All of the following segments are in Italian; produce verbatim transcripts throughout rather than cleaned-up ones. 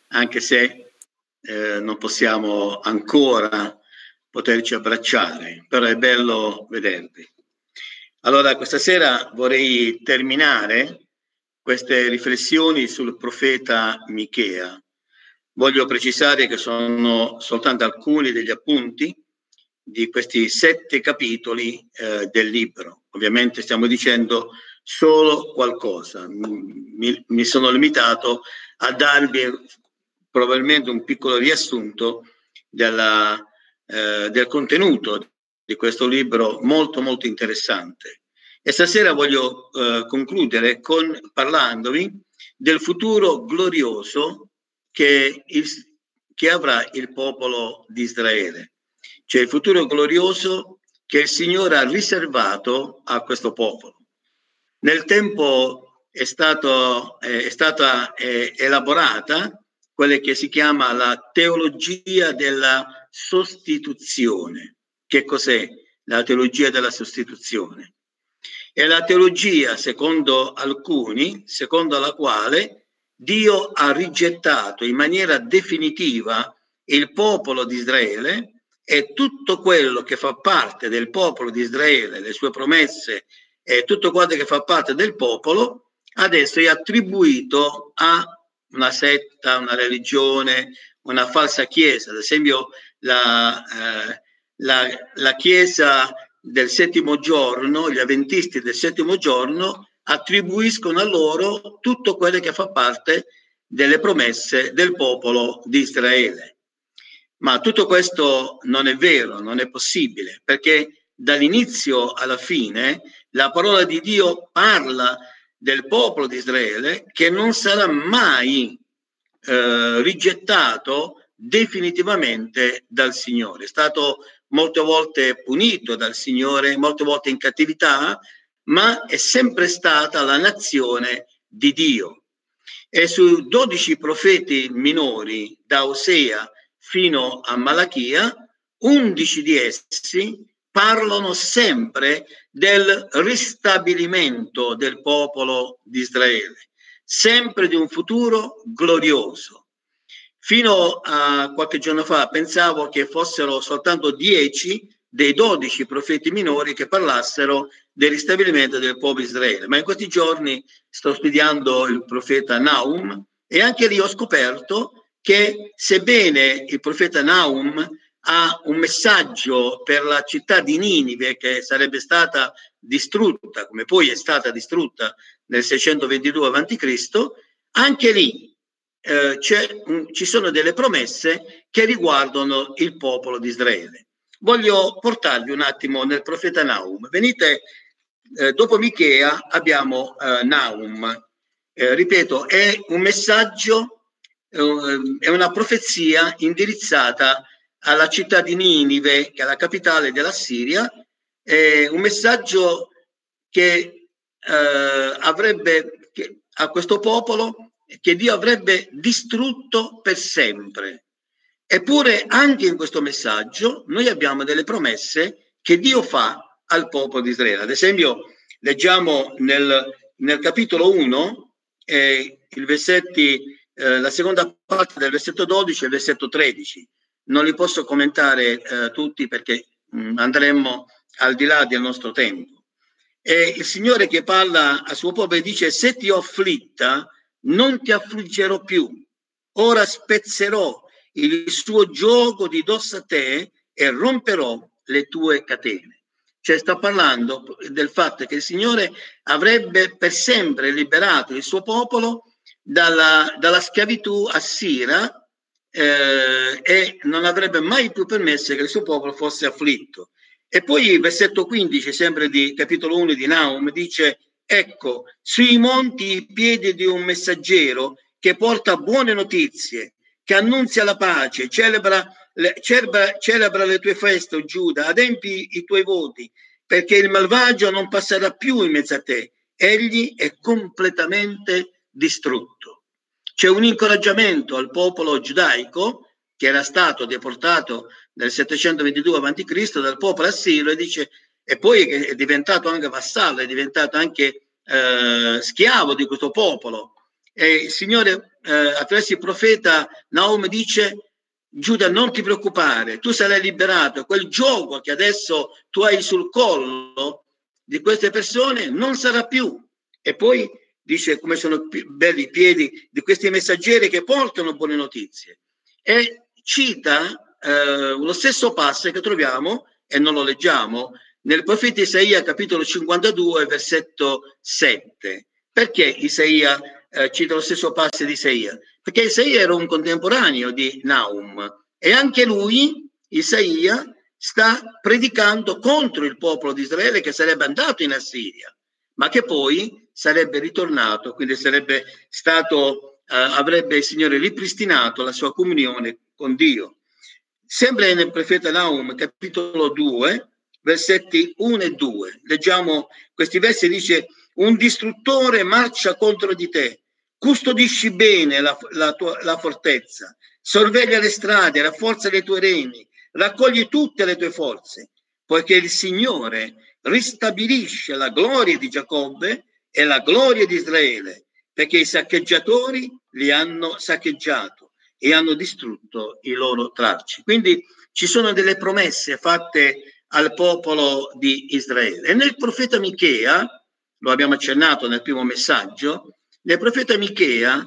anche se eh, non possiamo ancora poterci abbracciare, però è bello vedervi. Allora, questa sera vorrei terminare queste riflessioni sul profeta Michea. Voglio precisare che sono soltanto alcuni degli appunti di questi sette capitoli eh, del libro. Ovviamente stiamo dicendo solo qualcosa. Mi, mi sono limitato a darvi probabilmente un piccolo riassunto della, eh, del contenuto di questo libro molto molto interessante. E stasera voglio eh, concludere con parlandovi del futuro glorioso che, il, che avrà il popolo di Israele, cioè il futuro glorioso che il Signore ha riservato a questo popolo. Nel tempo è, stato, eh, è stata eh, elaborata quella che si chiama la teologia della sostituzione. Che cos'è la teologia della sostituzione? È la teologia, secondo alcuni, secondo la quale Dio ha rigettato in maniera definitiva il popolo di Israele e tutto quello che fa parte del popolo di Israele, le sue promesse e tutto quello che fa parte del popolo, adesso è attribuito a una setta, una religione, una falsa chiesa. Ad esempio la, eh, la, la chiesa del settimo giorno, gli avventisti del settimo giorno attribuiscono a loro tutto quello che fa parte delle promesse del popolo di Israele. Ma tutto questo non è vero, non è possibile, perché dall'inizio alla fine la parola di Dio parla del popolo di Israele che non sarà mai eh, rigettato definitivamente dal Signore. È stato molte volte punito dal Signore, molte volte in cattività, ma è sempre stata la nazione di Dio. E su dodici profeti minori, da Osea fino a Malachia, undici di essi parlano sempre del ristabilimento del popolo di Israele, sempre di un futuro glorioso. Fino a qualche giorno fa pensavo che fossero soltanto dieci dei dodici profeti minori che parlassero del ristabilimento del popolo di Israele, ma in questi giorni sto studiando il profeta Nahum e anche lì ho scoperto che sebbene il profeta Nahum ha un messaggio per la città di Ninive che sarebbe stata distrutta, come poi è stata distrutta nel seicentoventidue avanti Cristo, anche lì eh, c'è un, ci sono delle promesse che riguardano il popolo di Israele. Voglio portarvi un attimo nel profeta Nahum. Venite, eh, dopo Michea abbiamo eh, Nahum. Eh, ripeto, è un messaggio, eh, è una profezia indirizzata alla città di Ninive, che è la capitale della Siria, è un messaggio che eh, avrebbe che, a questo popolo che Dio avrebbe distrutto per sempre. Eppure anche in questo messaggio noi abbiamo delle promesse che Dio fa al popolo di Israele. Ad esempio, leggiamo nel, nel capitolo uno, eh, il versetti, eh, la seconda parte del versetto dodici e il versetto tredici. Non li posso commentare eh, tutti perché mh, andremmo al di là del nostro tempo. E il Signore che parla al suo popolo dice: se ti ho afflitta, non ti affliggerò più. Ora spezzerò il suo giogo di dosso a te e romperò le tue catene. Cioè sta parlando del fatto che il Signore avrebbe per sempre liberato il suo popolo dalla, dalla schiavitù assira eh, e non avrebbe mai più permesso che il suo popolo fosse afflitto. E poi il versetto quindici, sempre di capitolo uno di Nahum, dice: ecco, sui monti i piedi di un messaggero che porta buone notizie, che annunzia la pace, celebra le, celebra, celebra le tue feste, o Giuda, adempi i tuoi voti, perché il malvagio non passerà più in mezzo a te, egli è completamente distrutto. C'è un incoraggiamento al popolo giudaico che era stato deportato nel settecentoventidue avanti Cristo dal popolo assiro, e dice, e poi è diventato anche vassallo, è diventato anche eh, schiavo di questo popolo. e il Signore eh, attraverso il profeta Naum dice: Giuda, non ti preoccupare, tu sarai liberato, quel gioco che adesso tu hai sul collo di queste persone non sarà più. E poi dice come sono belli i piedi di questi messaggeri che portano buone notizie, e cita eh, lo stesso passo che troviamo, e non lo leggiamo, nel profeta Isaia capitolo cinquantadue versetto sette. Perché Isaia eh, cita lo stesso passo di Isaia? Perché Isaia era un contemporaneo di Naum e anche lui, Isaia, sta predicando contro il popolo di Israele che sarebbe andato in Assiria, ma che poi sarebbe ritornato, quindi sarebbe stato, eh, avrebbe il Signore ripristinato la sua comunione con Dio. Sempre nel profeta Naum, capitolo due, versetti uno e due, leggiamo questi versi, dice: un distruttore marcia contro di te, custodisci bene la, la, tua, la fortezza, sorveglia le strade, rafforza le tue reni, raccogli tutte le tue forze, poiché il Signore ristabilisce la gloria di Giacobbe e la gloria di Israele, perché i saccheggiatori li hanno saccheggiato e hanno distrutto i loro tralci. Quindi ci sono delle promesse fatte al popolo di Israele. E nel profeta Michea, lo abbiamo accennato nel primo messaggio, nel profeta Michea,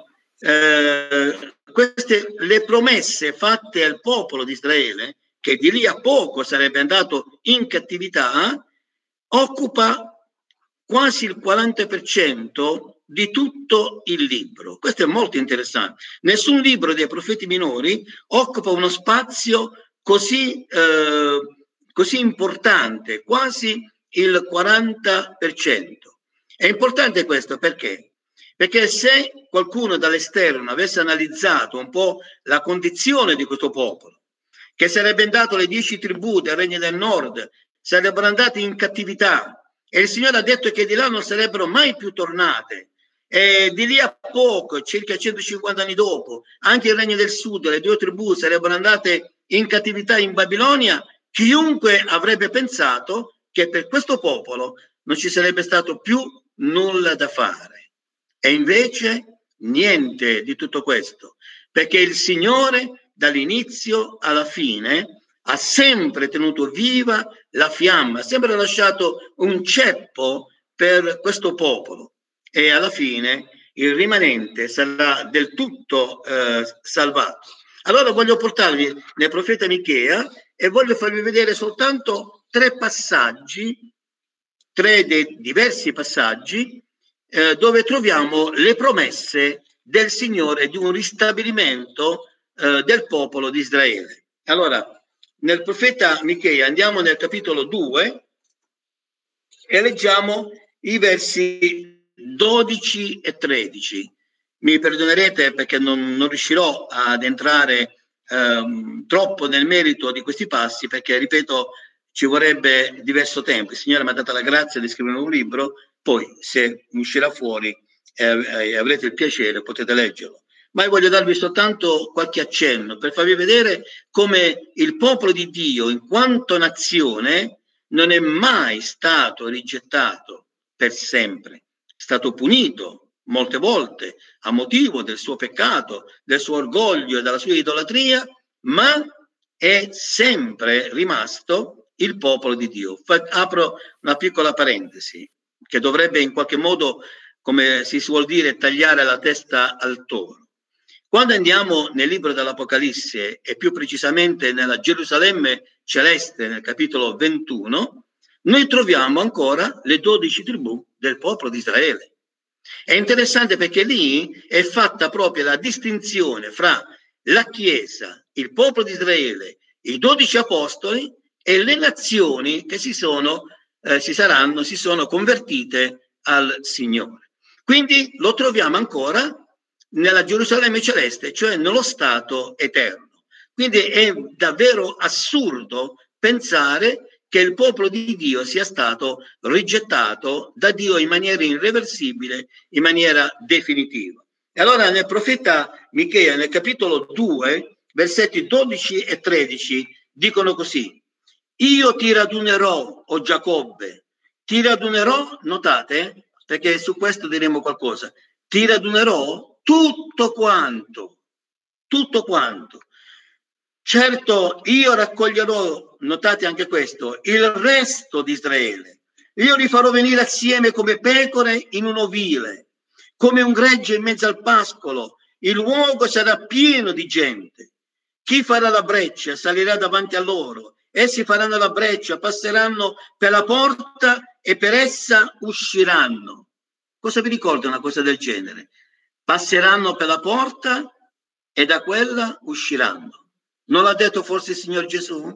eh, queste le promesse fatte al popolo di Israele, che di lì a poco sarebbe andato in cattività, occupa quasi il quaranta per cento di tutto il libro. Questo è molto interessante. Nessun libro dei profeti minori occupa uno spazio così, eh, così importante, quasi il quaranta per cento. È importante questo perché? Perché se qualcuno dall'esterno avesse analizzato un po' la condizione di questo popolo, che sarebbe andato le dieci tribù del Regno del Nord, sarebbero andati in cattività, e il Signore ha detto che di là non sarebbero mai più tornate, e di lì a poco, circa centocinquanta anni dopo, anche il Regno del Sud, le due tribù sarebbero andate in cattività in Babilonia, chiunque avrebbe pensato che per questo popolo non ci sarebbe stato più nulla da fare. E invece niente di tutto questo, perché il Signore dall'inizio alla fine ha sempre tenuto viva la fiamma, ha sempre lasciato un ceppo per questo popolo, e alla fine il rimanente sarà del tutto eh, salvato. Allora voglio portarvi nel profeta Michea e voglio farvi vedere soltanto tre passaggi, tre dei diversi passaggi eh, dove troviamo le promesse del Signore di un ristabilimento eh, del popolo di Israele. Allora, nel profeta Michea andiamo nel capitolo due e leggiamo i versi dodici e tredici. Mi perdonerete perché non, non riuscirò ad entrare ehm, troppo nel merito di questi passi, perché, ripeto, ci vorrebbe diverso tempo. Il Signore mi ha dato la grazia di scrivere un libro, poi se mi uscirà fuori e eh, avrete il piacere potete leggerlo. Ma io voglio darvi soltanto qualche accenno per farvi vedere come il popolo di Dio, in quanto nazione, non è mai stato rigettato per sempre, è stato punito molte volte a motivo del suo peccato, del suo orgoglio e della sua idolatria, ma è sempre rimasto il popolo di Dio. Fa, apro una piccola parentesi che dovrebbe in qualche modo, come si suol dire, tagliare la testa al toro. Quando andiamo nel libro dell'Apocalisse e più precisamente nella Gerusalemme celeste, nel capitolo ventuno, noi troviamo ancora le dodici tribù del popolo di Israele. È interessante perché lì è fatta proprio la distinzione fra la Chiesa, il popolo di Israele, i dodici apostoli e le nazioni che si sono, eh, si saranno, si sono convertite al Signore. Quindi lo troviamo ancora nella Gerusalemme celeste, cioè nello stato eterno. Quindi è davvero assurdo pensare che il popolo di Dio sia stato rigettato da Dio in maniera irreversibile, in maniera definitiva. E allora nel profeta Michea, nel capitolo due, versetti dodici e tredici, dicono così: io ti radunerò, o Giacobbe, ti radunerò, notate, perché su questo diremo qualcosa, ti radunerò tutto quanto, tutto quanto. Certo, io raccoglierò, notate anche questo, il resto di Israele. Io li farò venire assieme come pecore in un ovile, come un gregge in mezzo al pascolo. Il luogo sarà pieno di gente. Chi farà la breccia salirà davanti a loro. Essi faranno la breccia, passeranno per la porta e per essa usciranno. Cosa vi ricorda una cosa del genere? Passeranno per la porta e da quella usciranno. Non l'ha detto forse il Signor Gesù?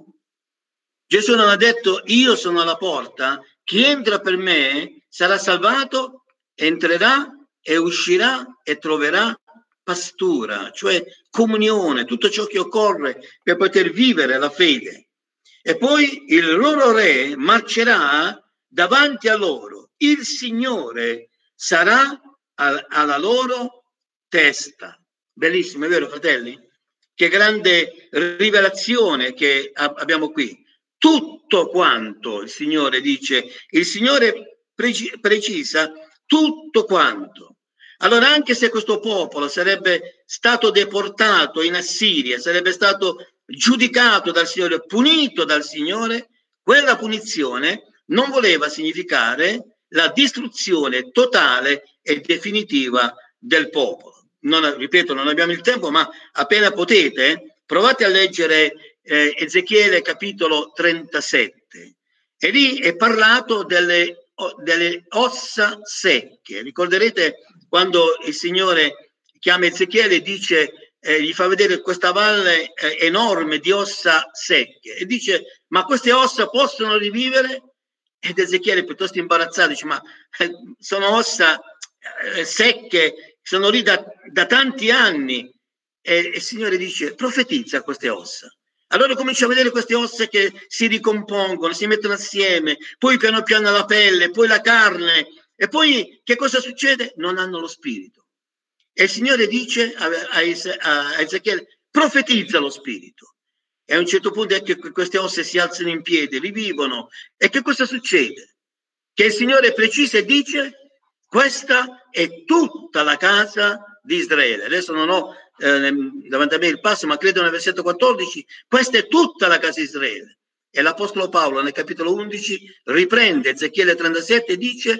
Gesù non ha detto: io sono alla porta, chi entra per me sarà salvato, entrerà e uscirà e troverà pastura, cioè comunione, tutto ciò che occorre per poter vivere la fede. E poi il loro re marcerà davanti a loro, il Signore sarà alla loro testa. Bellissimo, è vero, fratelli? Che grande rivelazione che abbiamo qui. Tutto quanto il Signore dice, il Signore precisa tutto quanto. Allora, anche se questo popolo sarebbe stato deportato in Assiria, sarebbe stato giudicato dal Signore, punito dal Signore, quella punizione non voleva significare la distruzione totale e definitiva del popolo. Non, ripeto, non abbiamo il tempo, ma appena potete, provate a leggere eh, Ezechiele capitolo trentasette. E lì è parlato delle, delle ossa secche. Ricorderete quando il Signore chiama Ezechiele e dice, eh, gli fa vedere questa valle eh, enorme di ossa secche e dice: ma queste ossa possono rivivere? Ed Ezechiele, piuttosto imbarazzato, dice: ma eh, sono ossa eh, secche, sono lì da, da tanti anni. E, e il Signore dice: profetizza queste ossa. Allora comincia a vedere queste ossa che si ricompongono, si mettono assieme, poi piano piano la pelle, poi la carne, e poi che cosa succede? Non hanno lo spirito. E il Signore dice a, a, a Ezechiele: profetizza lo spirito. E a un certo punto è che queste ossa si alzano in piedi, rivivono. E che cosa succede? Che il Signore precisa e dice: questa è tutta la casa di Israele. Adesso non ho eh, davanti a me il passo, ma credo nel versetto quattordici, questa è tutta la casa di Israele. E l'Apostolo Paolo nel capitolo undici riprende Ezechiele trentasette e dice: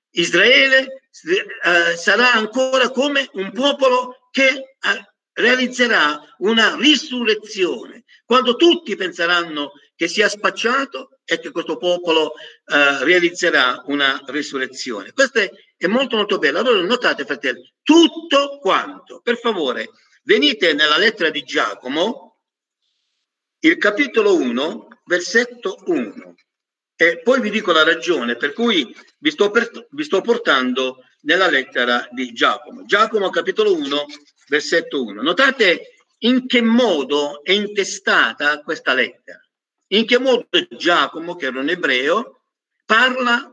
Israele eh, sarà ancora come un popolo che eh, realizzerà una risurrezione. Quando tutti penseranno che sia spacciato, è che questo popolo eh, realizzerà una risurrezione. Questo è, è molto molto bello. Allora notate, fratelli, tutto quanto. Per favore, venite nella lettera di Giacomo, il capitolo uno, versetto uno. E poi vi dico la ragione per cui vi sto, per, vi sto portando nella lettera di Giacomo. Giacomo capitolo uno, versetto uno. Notate in che modo è intestata questa lettera. In che modo Giacomo, che era un ebreo, parla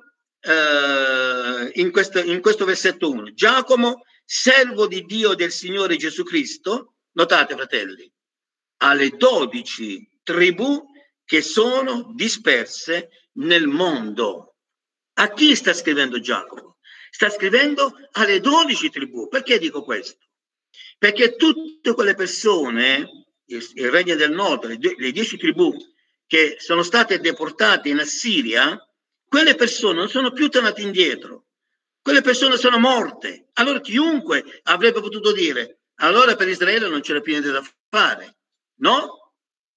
eh, in, questo, in questo versetto uno. Giacomo, servo di Dio del Signore Gesù Cristo, notate, fratelli, alle dodici tribù che sono disperse nel mondo. A chi sta scrivendo Giacomo? Sta scrivendo alle dodici tribù. Perché dico questo? Perché tutte quelle persone, il, il regno del nord, le, le dieci tribù che sono state deportate in Assiria, quelle persone non sono più tornate indietro. Quelle persone sono morte. Allora chiunque avrebbe potuto dire: allora per Israele non c'era più niente da fare. No?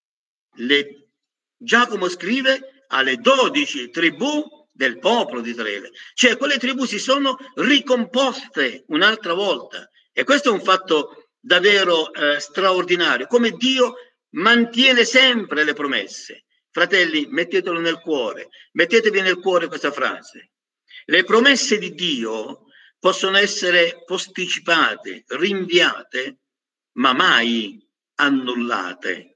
Le, Giacomo scrive alle dodici tribù del popolo di Israele, cioè quelle tribù si sono ricomposte un'altra volta, e questo è un fatto davvero eh, straordinario, come Dio mantiene sempre le promesse. Fratelli, mettetelo nel cuore, mettetevi nel cuore questa frase: le promesse di Dio possono essere posticipate, rinviate, ma mai annullate.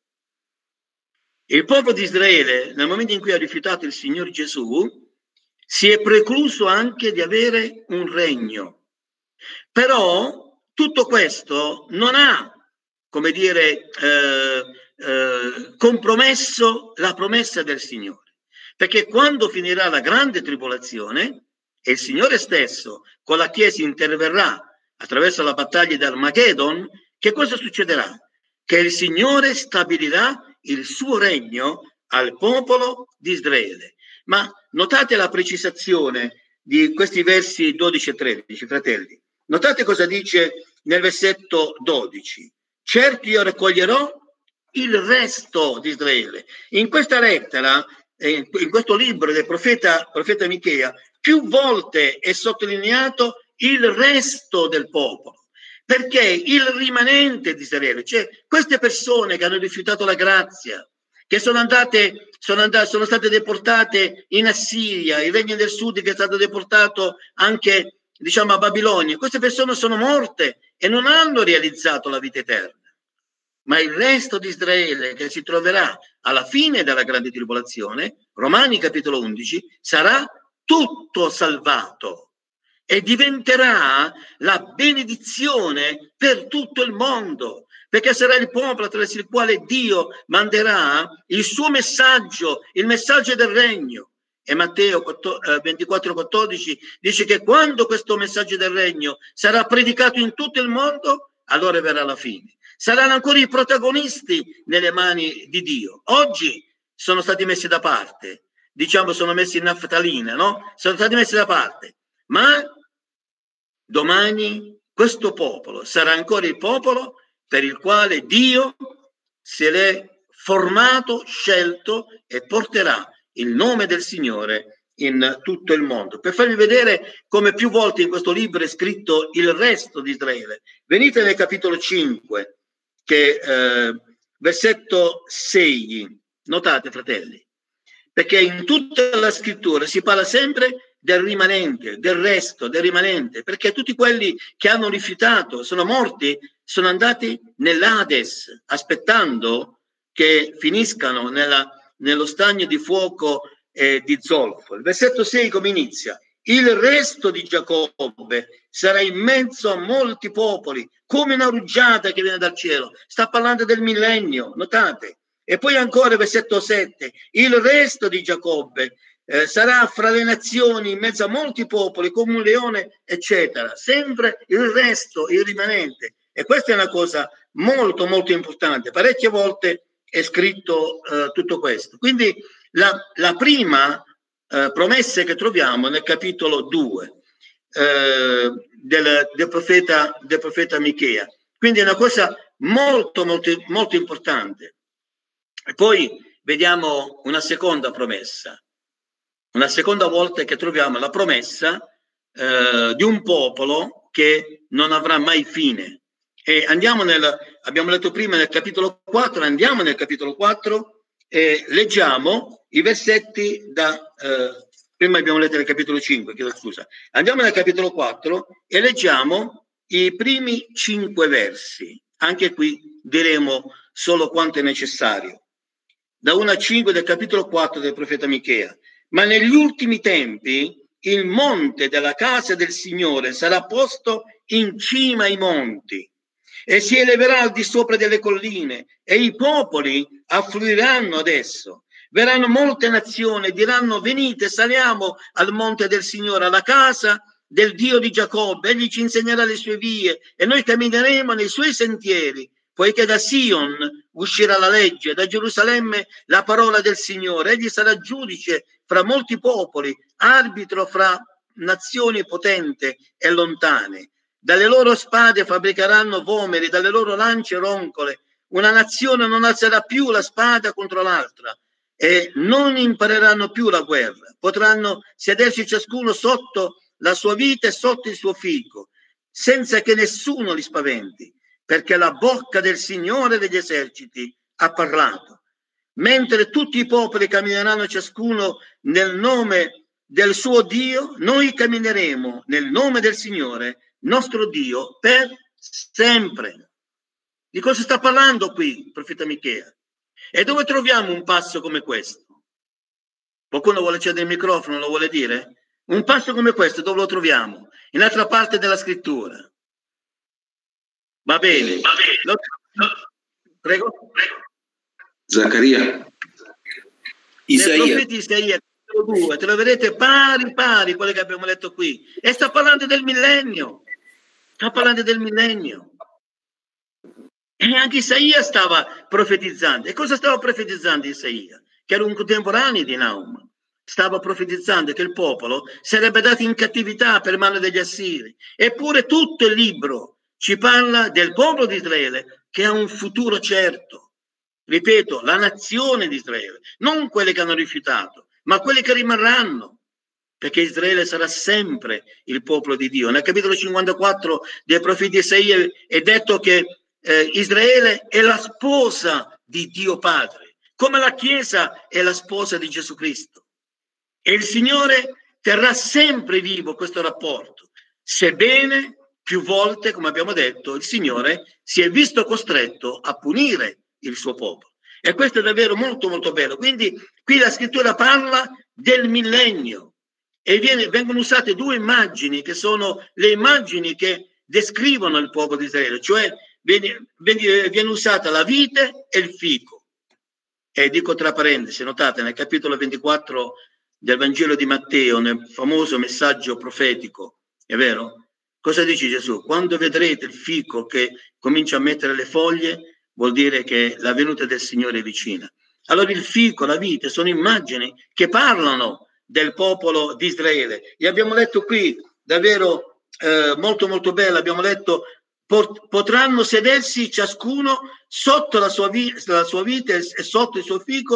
Il popolo di Israele, nel momento in cui ha rifiutato il Signore Gesù, si è precluso anche di avere un regno. Però tutto questo non ha, come dire, eh, eh, compromesso la promessa del Signore. Perché quando finirà la grande tribolazione, e il Signore stesso con la Chiesa interverrà attraverso la battaglia di Armageddon, che cosa succederà? Che il Signore stabilirà il suo regno al popolo di Israele. Ma notate la precisazione di questi versi dodici e tredici, fratelli. Notate cosa dice nel versetto dodici. Certo io raccoglierò il resto di Israele. In questa lettera, eh, in questo libro del profeta, profeta Michea, più volte è sottolineato il resto del popolo. Perché il rimanente di Israele, cioè queste persone che hanno rifiutato la grazia, che sono andate, sono andate, sono state deportate in Assiria, il regno del sud che è stato deportato anche, diciamo, a Babilonia. Queste persone sono morte e non hanno realizzato la vita eterna. Ma il resto di Israele che si troverà alla fine della grande tribolazione, Romani capitolo undici, sarà tutto salvato e diventerà la benedizione per tutto il mondo, perché sarà il popolo attraverso il quale Dio manderà il suo messaggio, il messaggio del regno. E Matteo ventiquattro quattordici dice che quando questo messaggio del regno sarà predicato in tutto il mondo, allora verrà la fine. Saranno ancora i protagonisti nelle mani di Dio. Oggi sono stati messi da parte, diciamo sono messi in naftalina, no? Sono stati messi da parte. Ma domani questo popolo sarà ancora il popolo per il quale Dio se l'è formato, scelto e porterà il nome del Signore in tutto il mondo. Per farvi vedere come più volte in questo libro è scritto il resto di Israele, venite nel capitolo cinque, che eh, versetto sei, notate fratelli, perché in tutta la scrittura si parla sempre del rimanente, del resto, del rimanente, perché tutti quelli che hanno rifiutato, sono morti, sono andati nell'Ades, aspettando che finiscano nella, nello stagno di fuoco eh, di zolfo. Il versetto sei come inizia? Il resto di Giacobbe sarà in mezzo a molti popoli, come una rugiada che viene dal cielo. Sta parlando del millennio, notate. E poi ancora versetto sette, il resto di Giacobbe eh, sarà fra le nazioni in mezzo a molti popoli come un leone, eccetera. Sempre il resto, il rimanente. E questa è una cosa molto molto importante. Parecchie volte è scritto eh, tutto questo. Quindi la, la prima eh, promessa che troviamo nel capitolo due eh, del, del, profeta, del profeta Michea. Quindi è una cosa molto molto molto importante. E poi vediamo una seconda promessa, una seconda volta che troviamo la promessa eh, di un popolo che non avrà mai fine. E andiamo nel, abbiamo letto prima nel capitolo quattro, andiamo nel capitolo quattro e leggiamo i versetti da, eh, prima abbiamo letto nel capitolo cinque, chiedo scusa, andiamo nel capitolo quattro e leggiamo i primi cinque versi, anche qui diremo solo quanto è necessario. Da uno a cinque del capitolo quattro del profeta Michea. Ma negli ultimi tempi il monte della casa del Signore sarà posto in cima ai monti e si eleverà al di sopra delle colline e i popoli affluiranno ad esso. Verranno molte nazioni e diranno: venite, saliamo al monte del Signore, alla casa del Dio di Giacobbe. Egli ci insegnerà le sue vie e noi cammineremo nei suoi sentieri. Poiché da Sion uscirà la legge, da Gerusalemme la parola del Signore. Egli sarà giudice fra molti popoli, arbitro fra nazioni potenti e lontane. Dalle loro spade fabbricheranno vomeri, dalle loro lance roncole. Una nazione non alzerà più la spada contro l'altra e non impareranno più la guerra. Potranno sedersi ciascuno sotto la sua vite e sotto il suo fico, senza che nessuno li spaventi. Perché la bocca del Signore degli eserciti ha parlato. Mentre tutti i popoli cammineranno ciascuno nel nome del suo Dio, noi cammineremo nel nome del Signore, nostro Dio, per sempre. Di cosa sta parlando qui il profeta Michea? E dove troviamo un passo come questo? Qualcuno vuole accendere il microfono, lo vuole dire? Un passo come questo dove lo troviamo? In altra parte della scrittura. Va bene, va bene. Lo, lo, prego, prego. Zaccaria. Isaia. Nel profeta Isaia, due, te lo vedete pari pari, quello che abbiamo letto qui. E sta parlando del millennio. sta parlando del millennio. E anche Isaia stava profetizzando. E cosa stava profetizzando Isaia? Che era un contemporaneo di Naum. Stava profetizzando che il popolo sarebbe dato in cattività per mano degli Assiri. Eppure tutto il libro ci parla del popolo di Israele che ha un futuro certo. Ripeto, la nazione di Israele, non quelli che hanno rifiutato, ma quelli che rimarranno, perché Israele sarà sempre il popolo di Dio. Nel capitolo cinquantaquattro dei profeti Isaia è detto che eh, Israele è la sposa di Dio Padre, come la Chiesa è la sposa di Gesù Cristo. E il Signore terrà sempre vivo questo rapporto, sebbene più volte, come abbiamo detto, il Signore si è visto costretto a punire il suo popolo. E questo è davvero molto molto bello. Quindi qui la scrittura parla del millennio e viene, vengono usate due immagini che sono le immagini che descrivono il popolo di Israele, cioè viene, viene, viene usata la vite e il fico. E dico tra parentesi, notate nel capitolo ventiquattro del Vangelo di Matteo, nel famoso messaggio profetico, è vero? Cosa dice Gesù? Quando vedrete il fico che comincia a mettere le foglie, vuol dire che la venuta del Signore è vicina. Allora il fico, la vite, sono immagini che parlano del popolo di Israele. E abbiamo letto qui, davvero eh, molto molto bello, abbiamo letto potranno sedersi ciascuno sotto la sua, vi- la sua vite e sotto il suo fico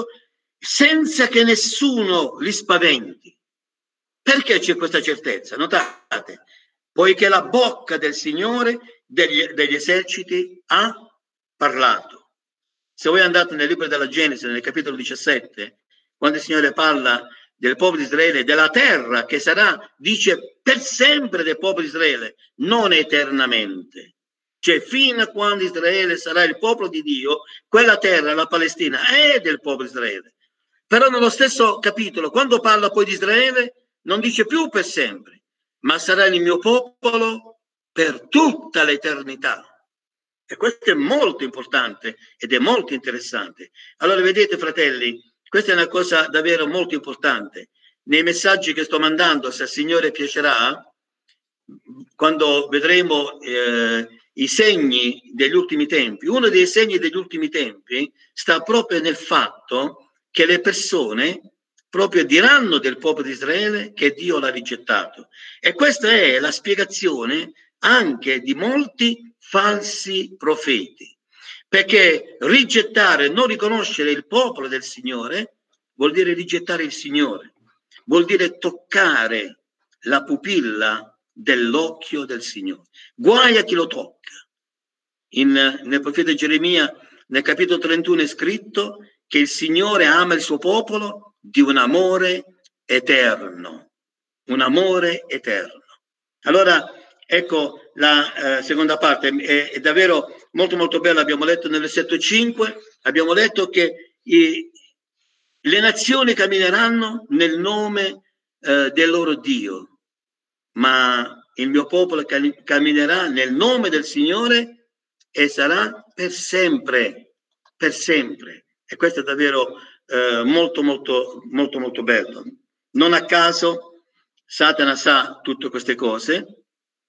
senza che nessuno li spaventi. Perché c'è questa certezza? Notate, poiché la bocca del Signore degli, degli eserciti ha parlato. Se voi andate nel libro della Genesi, nel capitolo diciassette, quando il Signore parla del popolo di Israele, della terra che sarà, dice, per sempre del popolo di Israele, non eternamente. Cioè, fino a quando Israele sarà il popolo di Dio, quella terra, la Palestina, è del popolo di Israele. Però nello stesso capitolo, quando parla poi di Israele, non dice più per sempre, ma sarà il mio popolo per tutta l'eternità. E questo è molto importante ed è molto interessante. Allora, vedete, fratelli, questa è una cosa davvero molto importante. Nei messaggi che sto mandando, se al Signore piacerà, quando vedremo eh, i segni degli ultimi tempi, uno dei segni degli ultimi tempi sta proprio nel fatto che le persone proprio diranno del popolo di Israele che Dio l'ha rigettato. E questa è la spiegazione anche di molti falsi profeti, perché rigettare, non riconoscere il popolo del Signore vuol dire rigettare il Signore, vuol dire toccare la pupilla dell'occhio del Signore. Guai a chi lo tocca. In, nel profeta Geremia, nel capitolo trentuno, è scritto che il Signore ama il suo popolo di un amore eterno, un amore eterno. Allora, ecco la eh, seconda parte, è, è davvero molto molto bella. Abbiamo letto nel versetto cinque, abbiamo letto che i, le nazioni cammineranno nel nome eh, del loro Dio, ma il mio popolo camminerà nel nome del Signore e sarà per sempre, per sempre. E questo è davvero eh, molto molto molto molto bello. Non a caso Satana sa tutte queste cose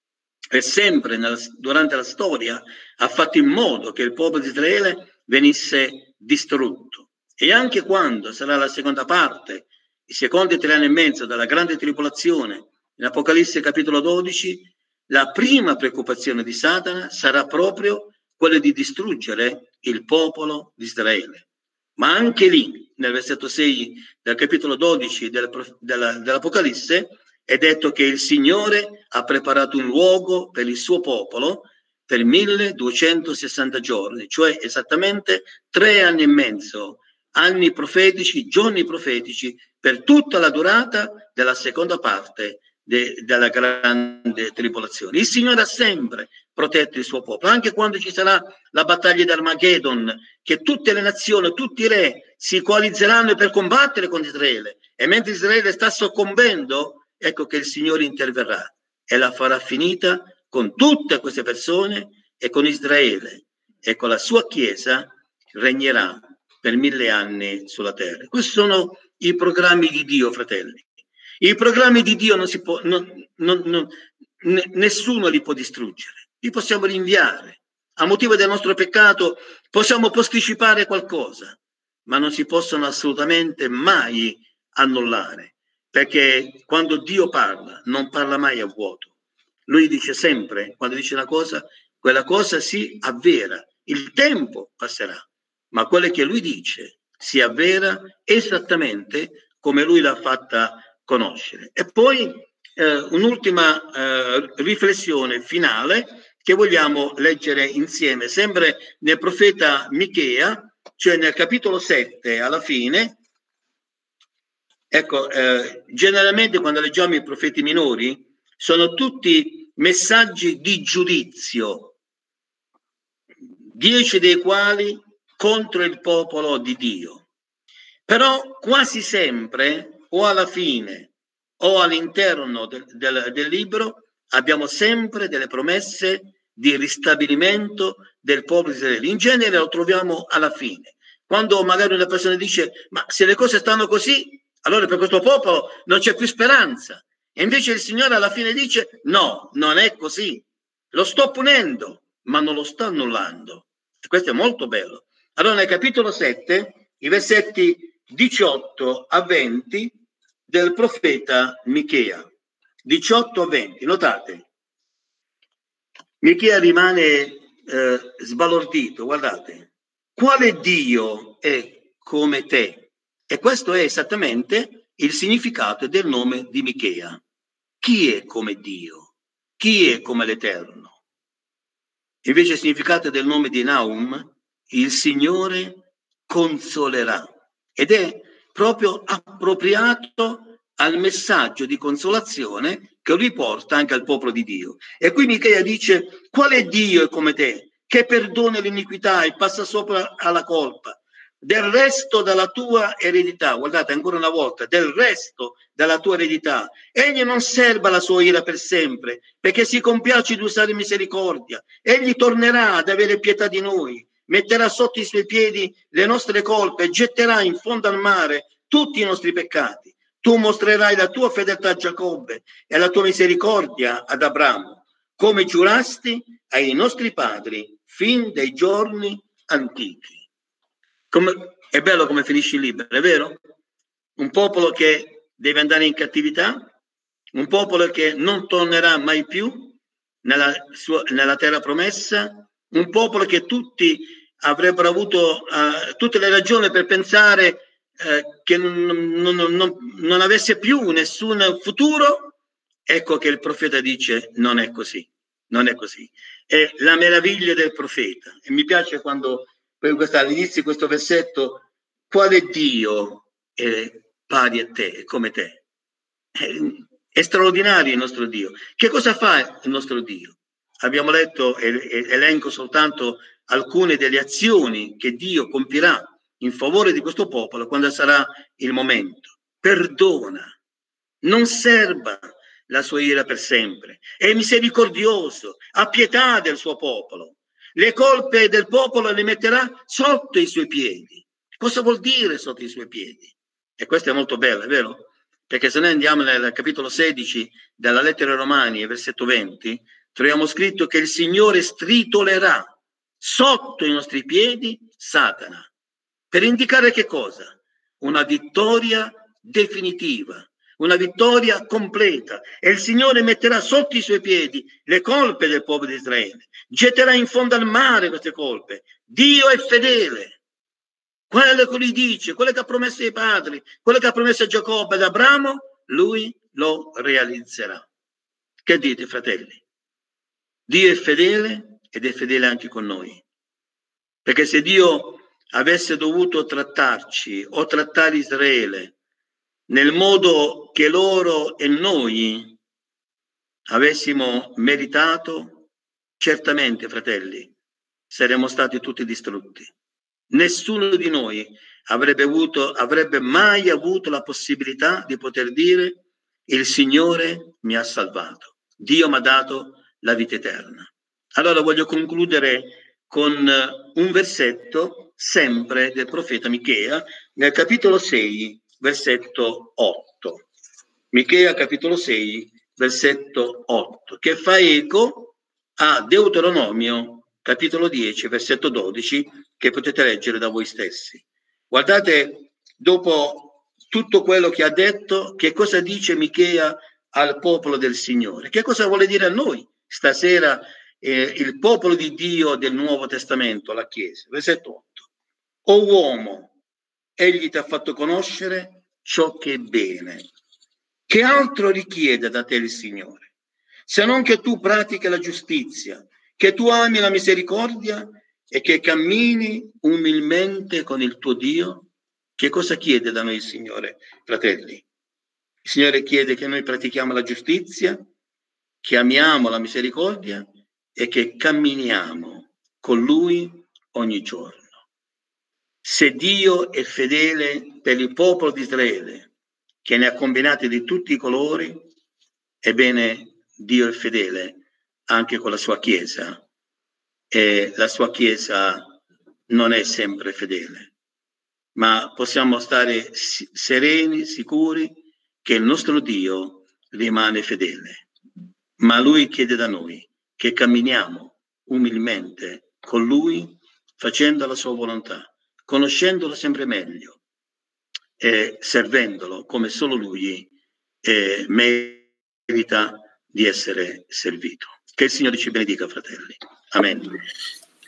e sempre nella, durante la storia ha fatto in modo che il popolo di Israele venisse distrutto. E anche quando sarà la seconda parte, i secondi tre anni e mezzo della grande tribolazione, in Apocalisse capitolo dodici, la prima preoccupazione di Satana sarà proprio quella di distruggere il popolo di Israele. Ma anche lì, nel versetto sei del capitolo dodici della, della, dell'Apocalisse, è detto che il Signore ha preparato un luogo per il suo popolo per milleduecentosessanta giorni, cioè esattamente tre anni e mezzo, anni profetici, giorni profetici, per tutta la durata della seconda parte de, della grande tribolazione. Il Signore ha sempre protetto il suo popolo, anche quando ci sarà la battaglia di Armageddon, che tutte le nazioni, tutti i re si coalizzeranno per combattere con Israele, e mentre Israele sta soccombendo, ecco che il Signore interverrà e la farà finita con tutte queste persone e con Israele, e con la sua Chiesa regnerà per mille anni sulla terra. Questi sono i programmi di Dio, fratelli. I programmi di Dio non si può, non, non, non, nessuno li può distruggere. li possiamo rinviare. A motivo del nostro peccato possiamo posticipare qualcosa, ma non si possono assolutamente mai annullare, perché quando Dio parla, non parla mai a vuoto. Lui dice sempre, quando dice una cosa, quella cosa si avvera. Il tempo passerà, ma quello che lui dice si avvera esattamente come lui l'ha fatta conoscere. E poi eh, un'ultima eh, riflessione finale che vogliamo leggere insieme, sempre nel profeta Michea, cioè nel capitolo sette, alla fine. Ecco, eh, generalmente quando leggiamo i profeti minori sono tutti messaggi di giudizio, dieci dei quali contro il popolo di Dio. Però quasi sempre, o alla fine o all'interno del, del, del libro, abbiamo sempre delle promesse di ristabilimento del popolo di Israele. In genere lo troviamo alla fine, quando magari una persona dice: ma se le cose stanno così, allora per questo popolo non c'è più speranza. E invece il Signore alla fine dice: no, non è così, lo sto punendo, ma non lo sto annullando. E questo è molto bello. Allora nel capitolo sette, i versetti diciotto a venti del profeta Michea. diciotto a venti, notate. Michea rimane eh, sbalordito, guardate. Quale Dio è come te? E questo è esattamente il significato del nome di Michea. Chi è come Dio? Chi è come l'Eterno? Invece il significato del nome di Naum, il Signore consolerà. Ed è proprio appropriato al messaggio di consolazione che lui porta anche al popolo di Dio. E qui Michea dice: quale Dio è come te, che perdona l'iniquità e passa sopra alla colpa? Del resto della tua eredità, guardate ancora una volta, del resto della tua eredità, egli non serba la sua ira per sempre, perché si compiace di usare misericordia. Egli tornerà ad avere pietà di noi, metterà sotto i suoi piedi le nostre colpe e getterà in fondo al mare tutti i nostri peccati. Tu mostrerai la tua fedeltà a Giacobbe e la tua misericordia ad Abramo, come giurasti ai nostri padri fin dai giorni antichi. Come, è bello come finisce il libro, è vero? Un popolo che deve andare in cattività, un popolo che non tornerà mai più nella, sua, nella terra promessa, un popolo che tutti avrebbero avuto uh, tutte le ragioni per pensare uh, che non, non, non, non avesse più nessun futuro. Ecco che il profeta dice: non è così, non è così. È la meraviglia del profeta. E mi piace quando all'inizio di questo versetto: quale Dio è pari a te, come te? È, è straordinario il nostro Dio. Che cosa fa il nostro Dio? Abbiamo letto, e, e elenco soltanto alcune delle azioni che Dio compirà in favore di questo popolo quando sarà il momento. Perdona, non serba la sua ira per sempre, è misericordioso, ha pietà del suo popolo. Le colpe del popolo le metterà sotto i suoi piedi. Cosa vuol dire sotto i suoi piedi? E questo è molto bello, è vero? Perché se noi andiamo nel capitolo sedici della lettera ai Romani, versetto venti, troviamo scritto che il Signore stritolerà sotto i nostri piedi Satana, per indicare che cosa? Una vittoria definitiva, una vittoria completa, e il Signore metterà sotto i suoi piedi le colpe del popolo di Israele, getterà in fondo al mare queste colpe. Dio è fedele, quello che lui dice, quello che ha promesso ai padri, quello che ha promesso a Giacobbe ed Abramo, lui lo realizzerà. Che dite, fratelli? Dio è fedele ed è fedele anche con noi, perché se Dio avesse dovuto trattarci o trattare Israele nel modo che loro e noi avessimo meritato, certamente, fratelli, saremmo stati tutti distrutti. Nessuno di noi avrebbe avuto, avrebbe mai avuto la possibilità di poter dire: il Signore mi ha salvato, Dio mi ha dato la vita eterna. Allora voglio concludere con un versetto sempre del profeta Michea, nel capitolo sei, versetto otto. Michea capitolo sei, versetto otto, che fa eco a Deuteronomio, capitolo dieci, versetto dodici, che potete leggere da voi stessi. Guardate, dopo tutto quello che ha detto, che cosa dice Michea al popolo del Signore? Che cosa vuole dire a noi stasera eh, il popolo di Dio del Nuovo Testamento, la Chiesa? Versetto otto. O uomo, egli ti ha fatto conoscere ciò che è bene. Che altro richiede da te il Signore? Se non che tu pratichi la giustizia, che tu ami la misericordia e che cammini umilmente con il tuo Dio? Che cosa chiede da noi il Signore, fratelli? Il Signore chiede che noi pratichiamo la giustizia, che amiamo la misericordia e che camminiamo con Lui ogni giorno. Se Dio è fedele per il popolo di Israele, che ne ha combinati di tutti i colori, ebbene Dio è fedele anche con la sua Chiesa, e la sua Chiesa non è sempre fedele, ma possiamo stare sereni, sicuri che il nostro Dio rimane fedele. Ma Lui chiede da noi che camminiamo umilmente con Lui, facendo la sua volontà, conoscendolo sempre meglio e servendolo come solo Lui eh, merita di essere servito. Che il Signore ci benedica, fratelli. Amen.